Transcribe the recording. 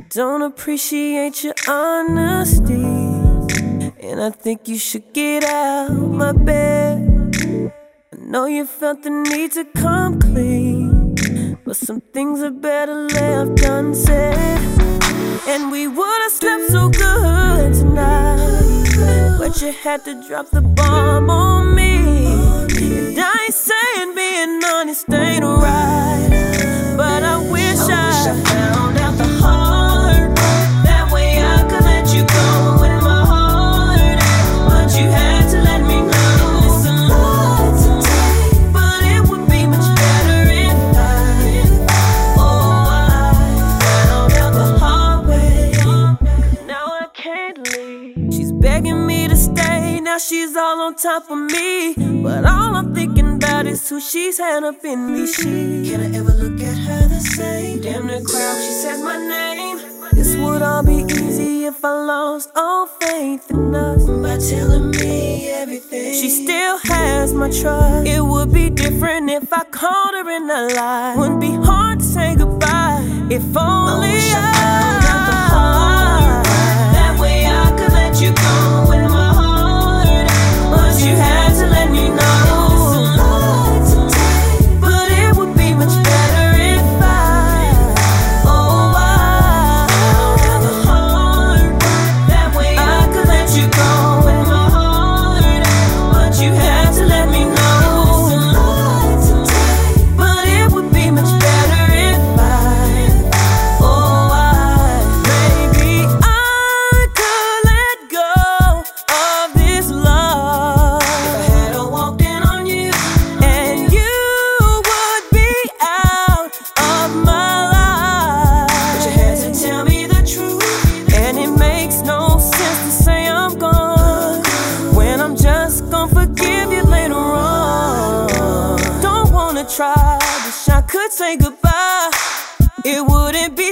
don't appreciate your honesty, and I think you should get out my bed. I know you felt the need to come clean, but some things are better left unsaid. And we would've slept so good tonight, but you had to drop the bomb on me. And I ain't saying being honest ain't right, but I wish I found out the hard way. That way I could let you go with my heart, but you had to let me know it's a lot to take. But it would be much better if I found out the hard way. Now I can't leave. She's begging me to stay, now she's all on top of me, but all I'm thinking about is who she's had up in these sheets. Can I ever look at her the same? Damn near cry when she says my name. This would all be easy if I lost all faith in us. By telling me everything, she still has my trust. It would be different if I called her in a lie. Wouldn't be hard to say goodbye if only I found out the hard way. That way I could let you go with my heart, but you had to let me know. Try, wish I could say goodbye. It wouldn't be